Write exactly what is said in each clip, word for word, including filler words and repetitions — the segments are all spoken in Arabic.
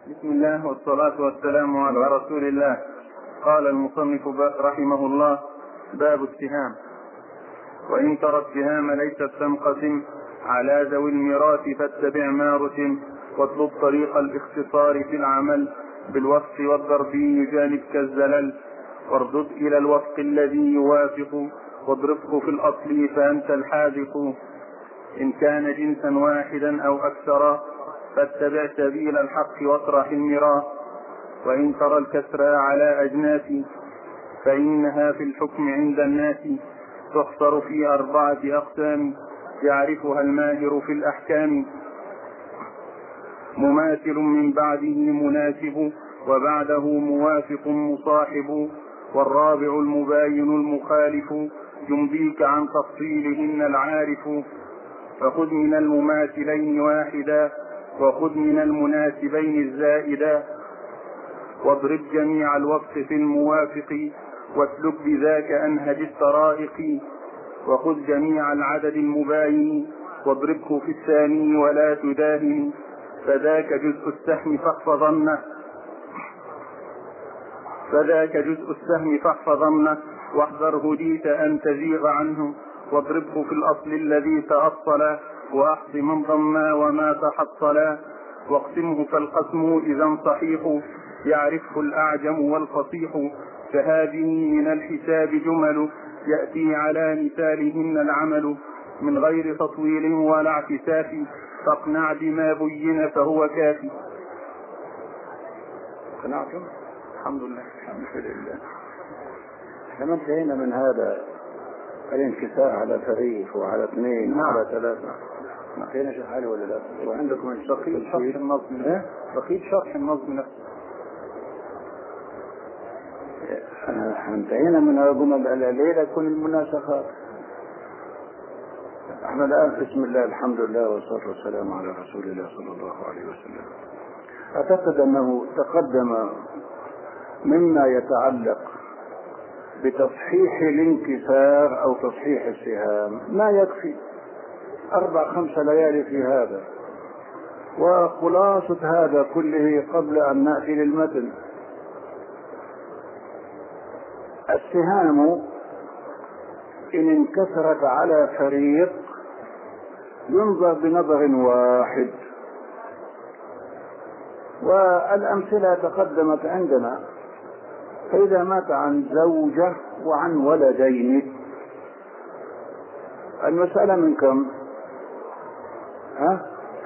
بسم الله والصلاة والسلام على رسول الله. قال المصنف رحمه الله: باب السهام. وإن ترى السهام ليست تنقسم على ذوي الميراث فاتبع ما رسم، واطلب طريق الاختصار في العمل بالوصف والضرب يجانبك الزلل، واردد إلى الوفق الذي يوافق واضربه في الأصل فأنت الحاذق. إن كان جنسا واحدا أو أكثر فاتبع سبيل الحق واطرح المراء. وإن ترى الكسر على أجناس فإنها في الحكم عند الناس تحصر في أربعة أقسام يعرفها الماهر في الأحكام: مماثل من بعده مناسب وبعده موافق مصاحب، والرابع المباين المخالف يمضيك عن تفصيلهن العارف. فخذ من المماثلين واحدا وخذ من المناسبين الزائدا، واضرب جميع الوصف في الموافق واسلك بذاك أنهج الطرائق. وخذ جميع العدد المباين واضربه في الثاني ولا تداهن، فذاك جزء السهم فاحفظنه فذاك جزء السهم فاحفظنه واحذر هديت أن تزيغ عنه، واضربه في الأصل الذي تأصل وأحص من ضما وما تحصلا. واقسمه فالقسم إذا صحيح يعرفه الأعجم والفصيح، فهذه من الحساب جمل يأتي على مثالهن العمل، من غير تطويل ولا اعتساف، فاقنع بما بين فهو كافي. قنعتم؟ الحمد لله. الحمد لله. احنا انتهينا من هذا الانكسار على فريق وعلى اثنين وعلى ثلاثة. انتهينا شيخ علي ولا لا؟ وعندكم بقيت شرح النظم ايه؟ بقيت شرح النظم نفسه. انتهينا من هذا الليلة كل المناسخات. احنا الآن بسم الله الحمد لله والصلاة والسلام على رسول الله صلى الله عليه وسلم. أعتقد أنه تقدم مما يتعلق بتصحيح الانكسار أو تصحيح السهام ما يكفي أربع خمس ليالي في هذا، وخلاصة هذا كله قبل أن نأتي للمتن. السهام إن انكسرت على فريق ينظر بنظر واحد، والأمثلة تقدمت عندنا. فإذا مات عن زوجة وعن ولدين المسألة من كم؟ ها؟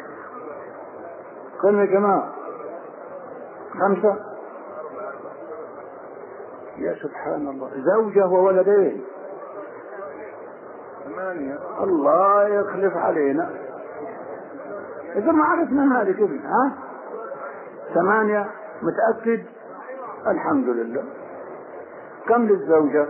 كم يا جماعة؟ خمسة؟ يا سبحان الله، زوجة وولدين ثمانية. الله يخلف علينا إذا ما عرفنا هذه كذا. ها؟ ثمانية متأكد؟ الحمد لله. كم للزوجة؟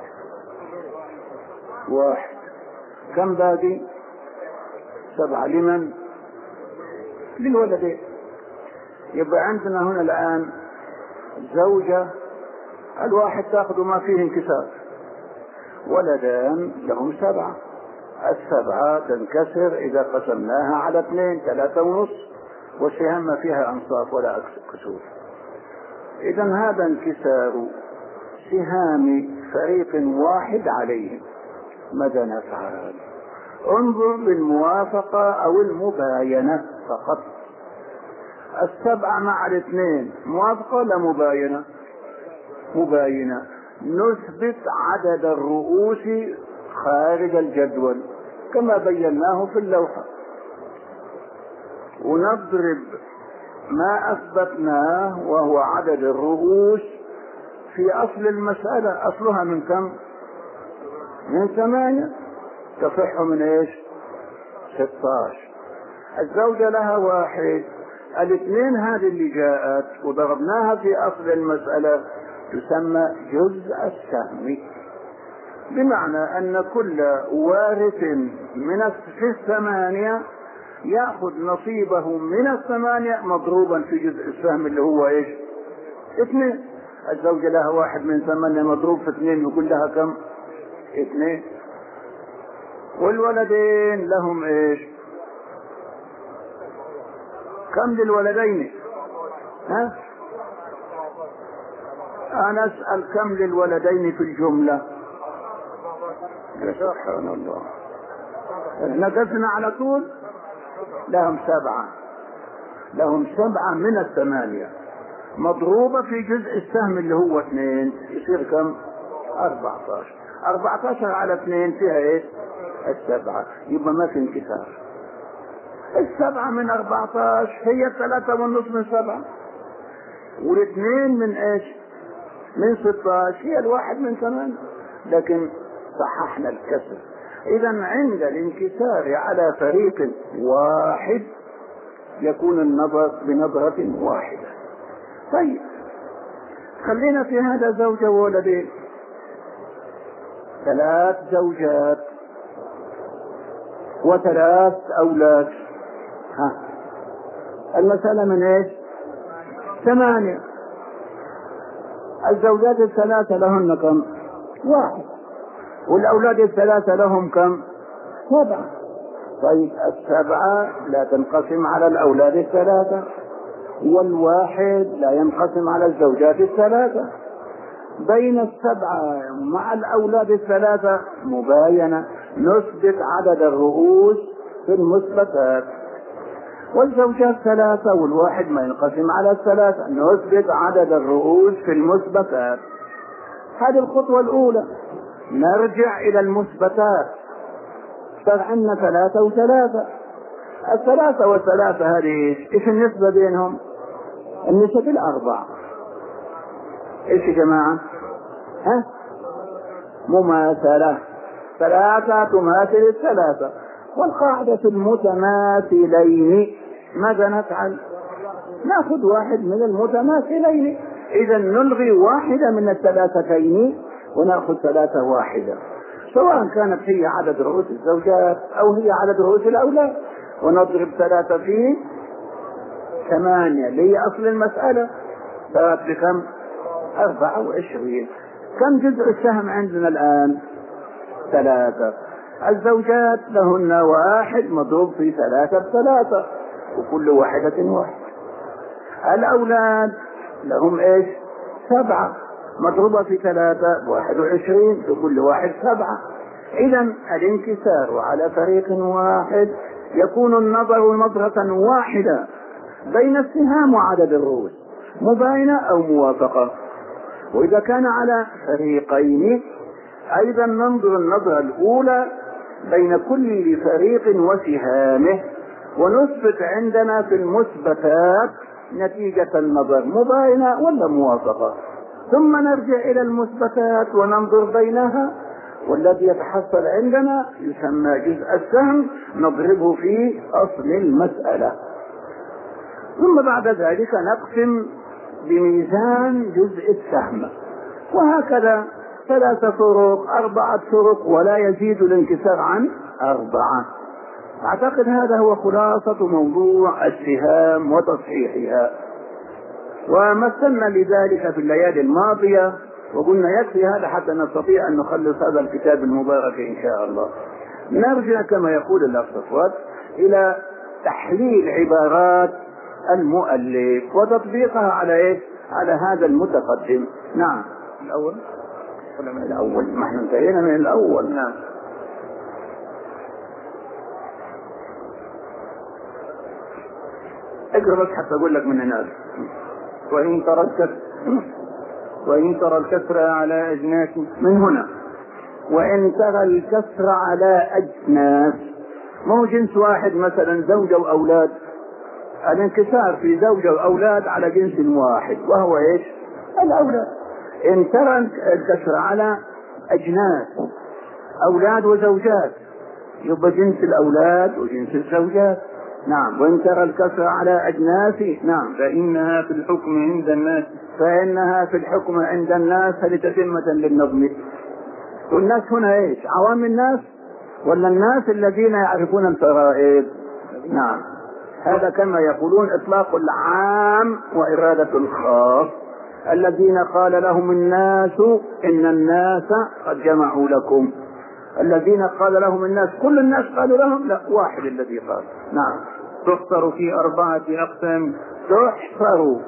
واحد. كم باقي؟ سبعة. لمن؟ للولدين. يبقى عندنا هنا الآن زوجة الواحد تأخذ ما فيه انكسار، ولدان لهم سبعة. السبعة تنكسر إذا قسمناها على اثنين، ثلاثة ونص، والسهام ما فيها أنصاف ولا كسور. إذا هذا انكسار سهام فريق واحد عليهم. ماذا نفعل؟ انظر للموافقة أو المباينة فقط. السبعة مع الاثنين موافقة ولا مباينة؟ مباينة. نثبت عدد الرؤوس خارج الجدول كما بيناه في اللوحة، ونضرب ما أثبتناه وهو عدد الرؤوس في أصل المسألة. أصلها من كم؟ من ثمانية. تصح من إيش؟ ستاش. الزوجة لها واحد. الاثنين هذه اللي جاءت وضربناها في أصل المسألة تسمى جزء السهم، بمعنى أن كل وارث من في الثمانية يأخذ نصيبه من الثمانية مضروبا في جزء السهم اللي هو إيش؟ اثنين. الزوجة لها واحد من ثمانية مضروب في اثنين يقول لها كم؟ اثنين. والولدين لهم إيش؟ كم للولدين؟ ها؟ أنا أسأل كم للولدين في الجملة؟ يا سبحان الله، نقصنا على طول. لهم سبعة، لهم سبعة من الثمانية مضروبة في جزء السهم اللي هو اثنين، يصير كم؟ أربعة عشر. أربعة عشر على اثنين فيها ايه؟ السبعة، يبقى ما في انكسار. السبعة من أربعة عشر هي الثلاثة والنصف من سبعة، والاثنين من ايش؟ من ستة عشر، هي الواحد من ثمانية. لكن صححنا الكسر. إذا عند الانكسار على فريق واحد يكون النظر بنظرة واحدة. طيب خلينا في هذا زوجة وولدين، ثلاث زوجات وثلاث أولاد. ها، المسألة من ايش؟ ثمانية. الزوجات الثلاثة لهن كم؟ واحد. والأولاد الثلاثة لهم كم؟ سبعة. طيب السبعة لا تنقسم على الأولاد الثلاثة، والواحد لا ينقسم على الزوجات الثلاثة. بين السبعة مع الأولاد الثلاثة مباينة، نثبت عدد الرؤوس في المثبتات. والزوجات ثلاثة والواحد ما ينقسم على الثلاثة، نثبت عدد الرؤوس في المثبتات. هذه الخطوة الأولى. نرجع إلى المثبتات. صار عندنا ثلاثة وثلاثة. الثلاثة والثلاثة هذه إيش النسبة بينهم؟ النسبة الأربعة. إيش يا جماعة؟ ها؟ مماثلة. ثلاثة تماثل الثلاثة. والقاعدة المتماثلين ماذا نفعل؟ نأخذ واحد من المتماثلين. إذا نلغي واحدة من الثلاثتين ونأخذ ثلاثة واحدة، سواء كانت هي عدد رؤوس الزوجات أو هي عدد رؤوس الأولاد، ونضرب ثلاثة في ثمانية اللي هي أصل المسألة. ثلاث بكم؟ أربعة وعشرين. كم جزء السهم عندنا الآن؟ ثلاثة. الزوجات لهن واحد مضروب في ثلاثة بثلاثة، وكل واحدة واحد. الأولاد لهم إيش؟ سبعة مضروبة في ثلاثة واحد وعشرين، وكل واحد سبعة. إذا الانكسار على فريق واحد يكون النظر نظرة واحدة بين السهام وعدد الرؤوس، مباينة أو موافقة. وإذا كان على فريقين أيضا ننظر النظرة الأولى بين كل فريق وسهامه، ونثبت عندنا في المثبتات نتيجة النظر مباينة ولا موافقة، ثم نرجع إلى المثبتات وننظر بينها، والذي يتحصل عندنا يسمى جزء السهم، نضربه في أصل المسألة. ثم بعد ذلك نقسم بميزان جزء السهم، وهكذا ثلاثة طرق، أربعة طرق، ولا يزيد الانكسار عن أربعة. أعتقد هذا هو خلاصة موضوع السهام وتصحيحها، ومثلنا لذلك في الليالي الماضية، وقلنا يكفي هذا حتى نستطيع أن نخلص هذا الكتاب المبارك إن شاء الله. نرجع كما يقول الأخ صفوت إلى تحليل عبارات المؤلف وتطبيقها على إيه؟ على هذا المتقدم. نعم. الأول ولا من الأول؟ ما احنا انتهينا من الأول. نعم. اقرأ بس حتى أقول لك من هناك. وإن ترى الكسر وإن ترى الكسر على أجناس من هنا. وإن ترى الكسر على أجناس، مو جنس واحد، مثلا زوجة وأولاد. الانكسار في زوجة وأولاد على جنس واحد، وهو إيش؟ الأولاد. إن ترى الكسر على أجناس، أولاد وزوجات، يبقى جنس الأولاد وجنس الزوجات. نعم. وإن ترى الكسر على أجناس، نعم، فإنها في الحكم عند الناس فإنها في الحكم عند الناس لتتمة للنظم. والناس هنا إيش؟ عوام الناس ولا الناس الذين يعرفون الفرائض؟ نعم. هذا كما يقولون إطلاق العام وإرادة الخاص. الذين قال لهم الناس إن الناس قد جمعوا لكم. الذين قال لهم الناس، كل الناس قالوا لهم؟ لا، واحد الذي قال. نعم. تحصر في أربعة أقسام تحصر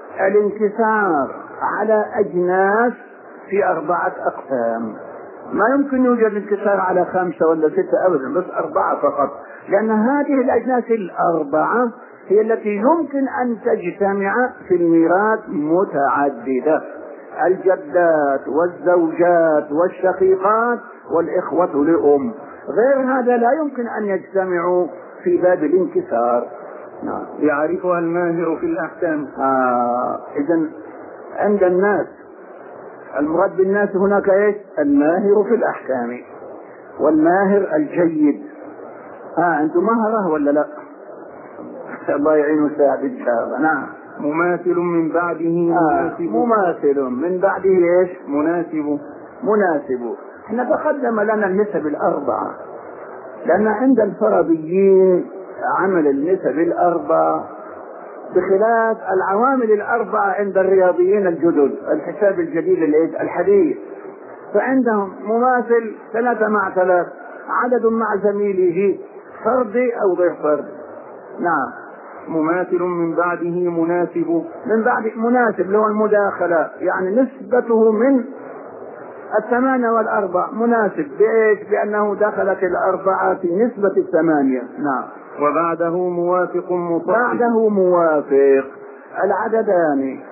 الانكسار على أجناس في أربعة أقسام. ما يمكن يوجد انكسار على خمسة ولا ستة أبدا، بس أربعة فقط، لأن هذه الأجناس الأربعة هي التي يمكن أن تجتمع في الميراث متعددة: الجدات والزوجات والشقيقات والإخوة لأم. غير هذا لا يمكن أن يجتمعوا في باب الانكسار. نعم. يعرفها الماهر في الأحكام. آه. إذن عند الناس المراد بالناس هناك ايش؟ الماهر في الأحكام والماهر الجيد. ها آه. أنتم ماهرة ولا لا؟ الله يعين ويساعد إن شاء الله. نعم. مماثل من بعده آه. مناسب. مماثل من بعده ايش؟ مناسب. مناسب. احنا تقدم لنا النسب الأربعة، لأن عند الفرضيين عمل النسب الأربعة بخلاف العوامل الأربعة عند الرياضيين الجدد، الحساب الجديد الحديث. فعندهم مماثل ثلاثة مع ثلاث، عدد مع زميله، فردي أو غير فردي. نعم. مماثل من بعده مناسب. من بعد مناسب له المداخلة، يعني نسبته من الثمانية والأربع مناسب بإيش؟ بأنه دخلت الأربعة في نسبة الثمانية. نعم. وبعده موافق مطابق. بعده موافق. العددان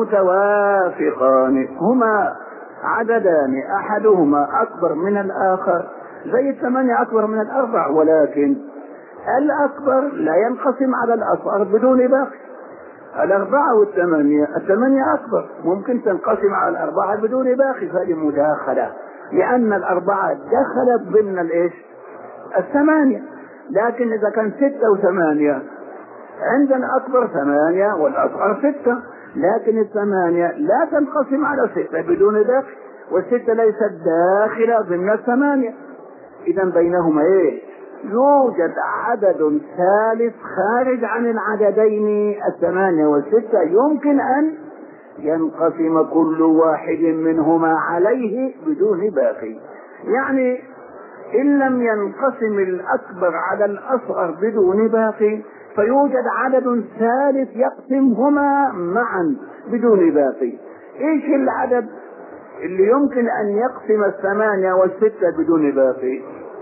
المتوافقان هما عددان أحدهما أكبر من الآخر، زي الثمانية أكبر من الأربع، ولكن الأكبر لا ينقسم على الأصغر بدون باقي. الأربعة والثمانية، الثمانية أكبر ممكن تنقسم على الأربعة بدون باقي، فهذه مداخلة، لأن الأربعة دخلت ضمن الإيش؟ الثمانية. لكن إذا كان ستة وثمانية، عندنا أكبر ثمانية والأصغر ستة، لكن الثمانية لا تنقسم على ستة بدون باقي، والستة ليست داخلة ضمن الثمانية. إذا بينهما إيه؟ يوجد عدد ثالث خارج عن العددين الثمانية والستة، يمكن أن ينقسم كل واحد منهما عليه بدون باقي. يعني إن لم ينقسم الأكبر على الأصغر بدون باقي، فيوجد عدد ثالث يقسمهما معا بدون باقي. إيش العدد اللي يمكن أن يقسم الثمانية والستة بدون باقي؟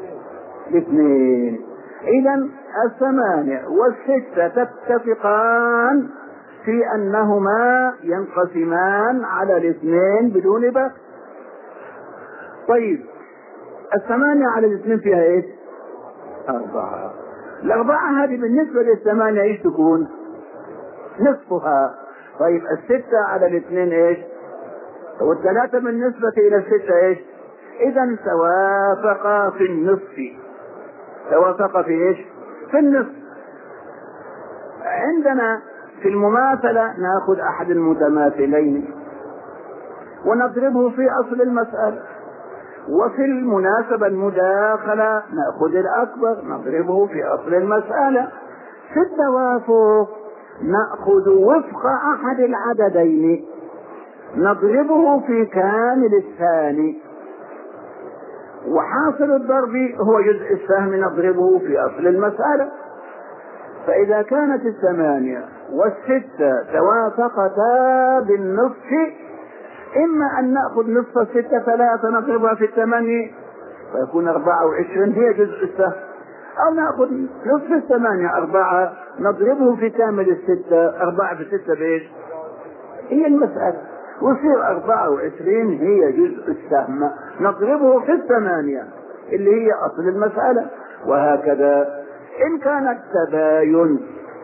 الاثنين. إذا الثمانية والستة تتفقان في أنهما ينقسمان على الاثنين بدون باقي. طيب الثمانية على الاثنين فيها ايش؟ أربعة. الأربعة هذه بالنسبة للثمانية ايش تكون؟ نصفها. طيب الستة على الاثنين ايش؟ والثلاثة بالنسبة إلى الستة ايش؟ إذا توافقا في النصف. توافقا في ايش؟ في النصف. عندنا في المماثلة نأخذ أحد المتماثلين ونضربه في أصل المسألة، وفي المناسبة المداخلة نأخذ الأكبر نضربه في أصل المسألة. في التوافق نأخذ وفق أحد العددين نضربه في كامل الثاني، وحاصل الضرب هو جزء السهم نضربه في أصل المسألة. فإذا كانت الثمانية والستة توافقتا بالنصف، إما أن نأخذ نصف الستة ثلاثة نضربها في الثمانية فيكون أربعة وعشرين هي جزء السهم، أو نأخذ نصف الثمانية أربعة نضربه في كامل الستة، أربعة في ستة بإيش؟ هي المسألة، ويصير أربعة وعشرين هي جزء السهم نضربه في الثمانية اللي هي أصل المسألة. وهكذا إن كان التباين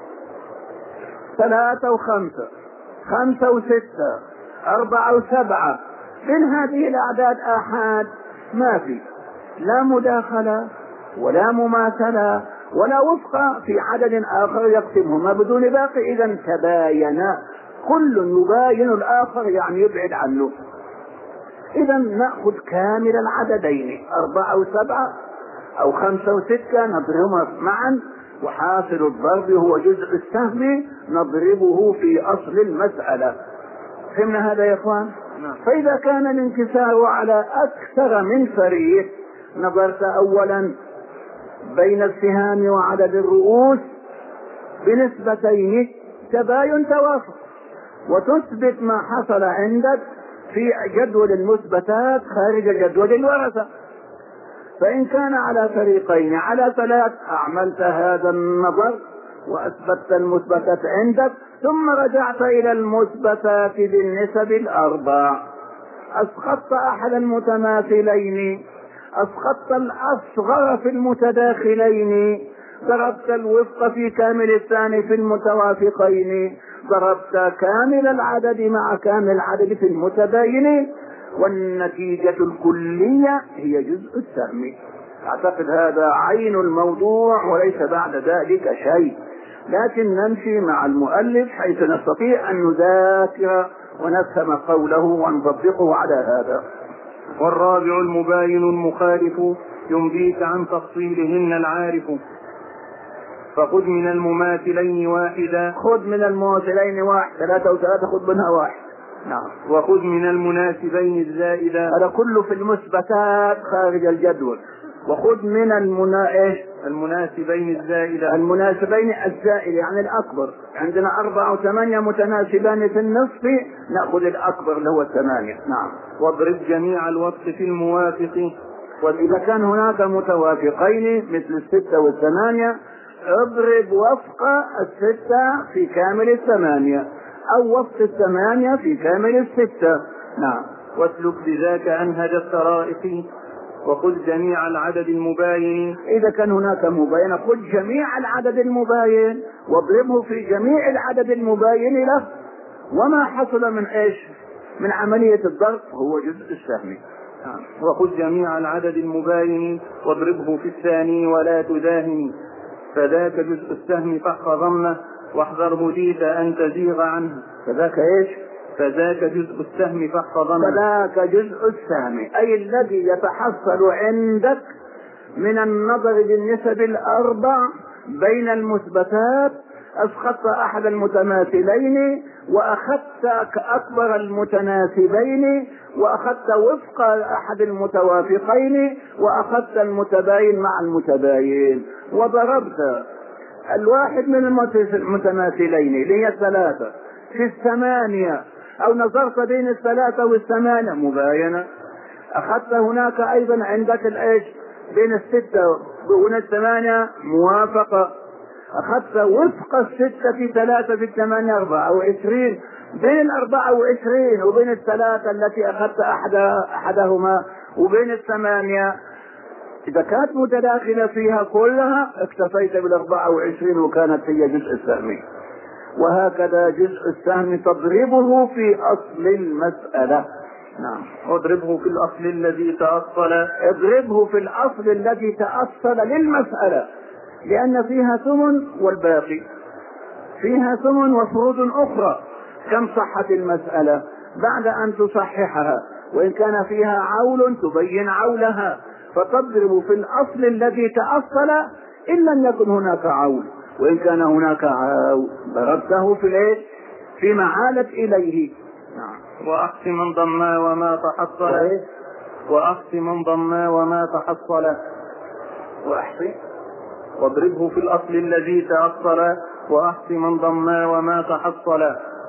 ثلاثة وخمسة، خمسة وستة، أربعة وسبعة، من هذه الأعداد آحاد ما في لا مداخلة ولا مماثلة ولا وفق في عدد آخر يقسمهما بدون باقي. إذا تباينا، كل يباين الآخر يعني يبعد عنه. إذا نأخذ كامل العددين أربعة وسبعة أو خمسة وستة نضربهما معا، وحاصل الضرب هو جزء السهم نضربه في أصل المسألة. فهمنا هذا يا إخوان؟ فإذا كان الانكسار على أكثر من فريق نظرت أولا بين السهام وعدد الرؤوس بنسبتين تباين توافق، وتثبت ما حصل عندك في جدول المثبتات خارج جدول الورثة. فإن كان على فريقين على ثلاث أعملت هذا النظر وأثبتت المثبتات عندك، ثم رجعت إلى المثبتات بالنسب الأربع، أسقطت أحد المتماثلين، أسقطت الأصغر في المتداخلين، ضربت الوفق في كامل الثاني في المتوافقين، ضربت كامل العدد مع كامل العدد في المتباينين، والنتيجة الكلية هي جزء السهم. أعتقد هذا عين الموضوع وليس بعد ذلك شيء، لكن نمشي مع المؤلف حيث نستطيع أن نذاكر ونفهم قوله ونطبقه على هذا. والرابع المباين المخالف ينبيك عن تفصيلهن العارف، فخذ من المماثلين واحدا. خذ من المماثلين واحد، ثلاثة وثلاثة خذ منها واحد. نعم. وخذ من المناسبين الزائدة. هذا كله في المثبتات خارج الجدول. وخذ من المنا... إيش؟ المناسبين الزائدة. المناسبين الزائد يعني الأكبر. عندنا أربعة وثمانية متناسبان في النصف، نأخذ الأكبر اللي هو الثمانية. نعم. واضرب جميع الوقت في الموافق. وإذا كان هناك متوافقين مثل الستة والثمانية اضرب وفق الستة في كامل الثمانية أو وفق الثمانية في كامل الستة. نعم. واسلك بذاك أنهج الطرائق وخذ جميع العدد المباين. إذا كان هناك مباين خذ جميع العدد المباين واضربه في جميع العدد المباين له، وما حصل من إيش؟ من عملية الضرب هو جزء السهم. وخذ جميع العدد المباين واضربه في الثاني ولا تداهن، فذاك جزء السهم فاحفظنه واحذر هديت أن تزيغ عنه. فذاك إيش؟ فذاك جزء السهم فاحفظنه. فذاك جزء السهم أي الذي يتحصل عندك من النظر بالنسب الأربع بين المثبتات. أسقطت أحد المتماثلين وأخذت أكبر المتناسبين وأخذت وفق أحد المتوافقين وأخذت المتباين مع المتباين، وضربت الواحد من المتماثلين اللي هي الثلاثة في الثمانية، أو نظرت بين الثلاثة والثمانية مباينة. أخذت هناك أيضا عندك الإيش بين الستة وبين الثمانية موافقة. أخذت وفق الستة في ثلاثة في الثمانية أربعة وعشرين، بين أربعة وعشرين وبين الثلاثة التي أخذت أحد أحدهما وبين الثمانية إذا كانت متداخلة فيها كلها اكتفيت بالأربعة وعشرين وكانت هي جزء السهم. وهكذا جزء السهم تضربه في أصل المسألة. نعم. اضربه في الأصل الذي تأصل. اضربه في الأصل الذي تأصل للمسألة، لأن فيها ثمن والباقي، فيها ثمن وفروض أخرى. كم صحت المسألة بعد أن تصححها، وإن كان فيها عول تبين عولها، فتضرب في الأصل الذي تأصل إن لم يكن هناك عول، وإن كان هناك عول ضربته في الإيه؟ فيما عالت إليه. نعم. وأحص من ضما وما تحصل. وأحص من ضما وما تحصل. وأحصي واضربه في الأصل الذي تأصل. وأحص من ضما وما تحصل.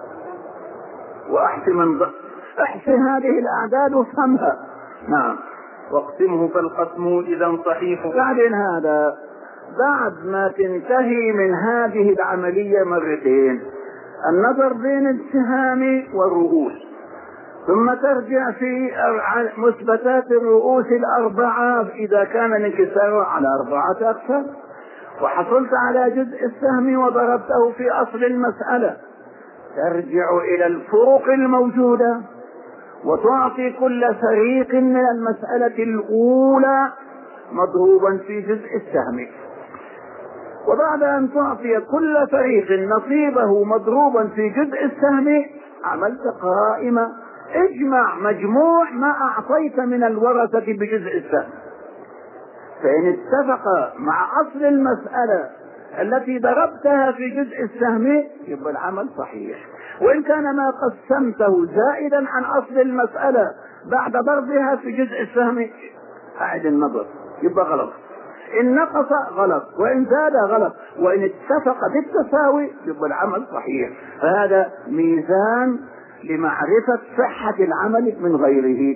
وأحص من ض... أحص هذه الأعداد وفهمها. نعم. واقسمه فالقسم إذا صحيح. بعدين هذا بعد ما تنتهي من هذه العملية مرتين، النظر بين السهام والرؤوس، ثم ترجع في مثبتات الرؤوس الأربعة إذا كان الانكسار على أربعة أقسام، وحصلت على جزء السهم وضربته في أصل المسألة، ترجع إلى الفروق الموجودة وتعطي كل فريق من المسألة الأولى مضروبا في جزء السهم. وبعد أن تعطي كل فريق نصيبه مضروبا في جزء السهم عملت قائمة اجمع مجموع ما أعطيت من الورثة بجزء السهم، فإن اتفق مع أصل المسألة التي ضربتها في جزء السهم يبقى العمل صحيح. وإن كان ما قسمته زائدا عن أصل المسألة بعد ضربها في جزء السهم أعد النظر يبقى غلط. إن نقص غلط، وإن زاد غلط، وإن اتفق بالتساوي يبقى العمل صحيح. فهذا ميزان لمعرفة صحة العمل من غيره.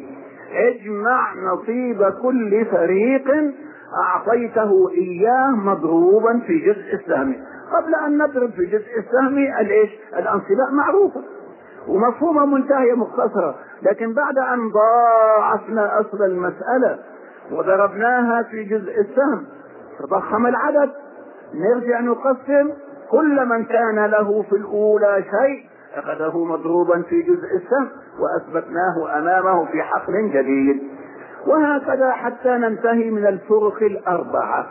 اجمع نصيب كل فريق أعطيته إياه مضروبا في جزء السهم. قبل أن نضرب في جزء السهم الإيش؟ الأنصباء معروفة ومفهومة منتهية مختصرة، لكن بعد أن ضاعفنا أصل المسألة وضربناها في جزء السهم تضخم العدد، نرجع نقسم كل من كان له في الأولى شيء أخذه مضروبا في جزء السهم وأثبتناه أمامه في حقل جديد، وهكذا حتى ننتهي من الفرق الأربعة.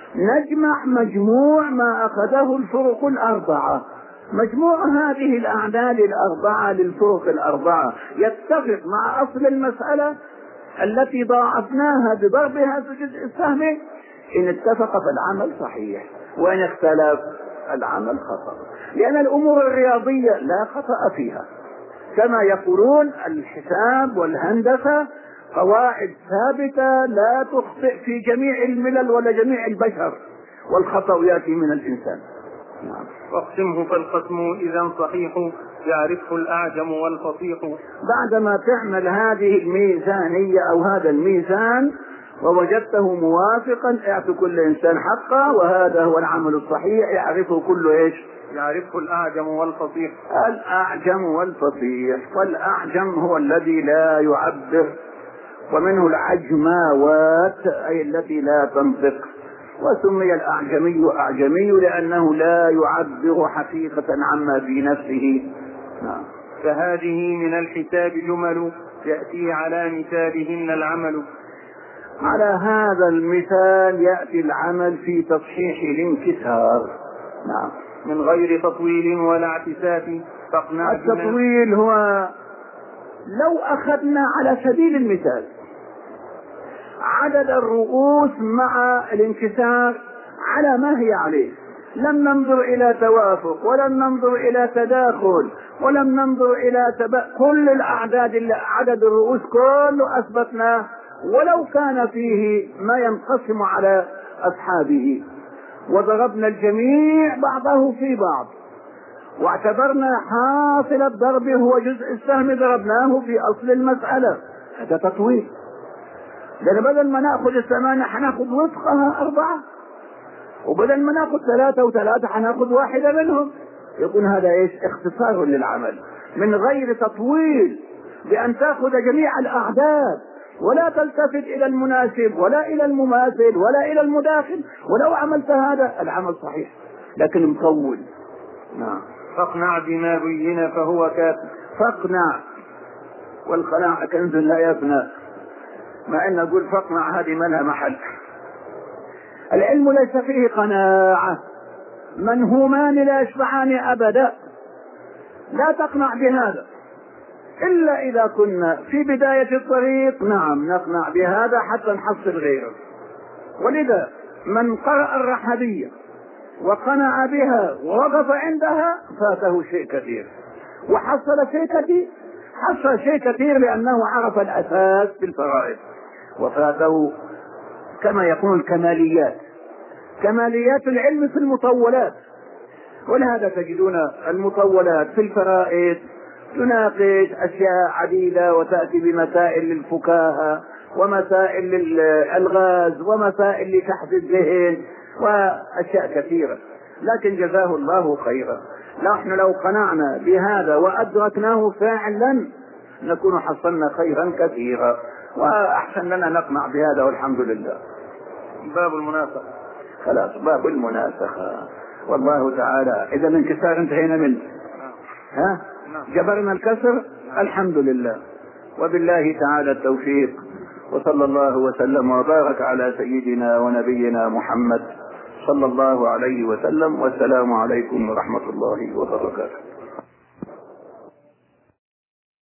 نجمع مجموع ما أخذه الفرق الأربعة. مجموع هذه الأعداد الأربعة للفرق الأربعة يتفق مع أصل المسألة التي ضاعفناها بضربها في جزء السهم. إن اتفق فالعمل صحيح، وإن اختلف العمل خطأ، لأن الأمور الرياضية لا خطأ فيها. كما يقولون الحساب والهندسة قواعد ثابتة لا تخطئ في جميع الملل ولا جميع البشر، والخطأ يأتي من الإنسان. نعم. واقسمه فالقسم إذا صحيح يعرفه الأعجم والفصيح. بعدما تعمل هذه الميزانية أو هذا الميزان ووجدته موافقا اعطي كل إنسان حقه، وهذا هو العمل الصحيح يعرفه كل إيش؟ يعرفه الأعجم والفصيح. الأعجم والفصيح. والأعجم هو الذي لا يعبر، ومنه العجماوات أي التي لا تنطق، وسمي الأعجمي أعجمي لأنه لا يعبر حقيقة عما في نفسه. نعم. فهذه من الحساب جمل يأتي على مثالهن العمل. على هذا المثال يأتي العمل في تصحيح الانكسار. نعم. من غير تطويل ولا اعتساف. فاقنع. التطويل هو لو أخذنا على سبيل المثال عدد الرؤوس مع الانكسار على ما هي عليه، لم ننظر إلى توافق ولم ننظر إلى تداخل ولم ننظر إلى تب... كل الأعداد اللي عدد الرؤوس كله أثبتناه، ولو كان فيه ما ينقسم على أصحابه، وضربنا الجميع بعضه في بعض، واعتبرنا حاصل الضرب هو جزء السهم ضربناه في أصل المسألة. هذا تطويل، لأن بدل ما نأخذ الثمانية حناخذ وفقها أربعة، وبدل ما نأخذ ثلاثة وثلاثة حناخذ واحدة منهم. يكون هذا إيش؟ اختصار للعمل من غير تطويل، بأن تأخذ جميع الأعداد ولا تلتفت إلى المناسب ولا إلى المماثل ولا إلى المداخل. ولو عملت هذا العمل صحيح، لكن مطول. نعم. فاقنع بما بين فهو كافٍ. فاقنع، والقناعة كنز لا يفنى، مع أن نقول فاقنع هذه ما لها محل. العلم ليس فيه قناعة، منهومان لا يشبعان أبدا. لا تقنع بهذا إلا إذا كنا في بداية الطريق، نعم نقنع بهذا حتى نحصل غيره. ولذا من قرأ الرحبية وقنع بها ووقف عندها فاته شيء كثير، وحصل شيء كثير، حصل شيء كثير لأنه عرف الأساس في الفرائض، وفاته كما يقول الكماليات، كماليات العلم في المطولات. ولهذا تجدون المطولات في الفرائض تناقش أشياء عديدة وتأتي بمسائل للفكاهة ومسائل للألغاز ومسائل لشحذ الذهن وأشياء كثيرة. لكن جزاه الله خيرا، نحن لو قنعنا بهذا وأدركناه فعلا نكون حصلنا خيرا كثيرا، وأحسن لنا نقنع بهذا والحمد لله. باب المناسخة. خلاص باب المناسخة، والله تعالى إذا الانكسار انتهينا منه، ها جبرنا الكسر الحمد لله، وبالله تعالى التوفيق، وصلى الله وسلم وبارك على سيدنا ونبينا محمد صلى الله عليه وسلم، والسلام عليكم ورحمة الله وبركاته.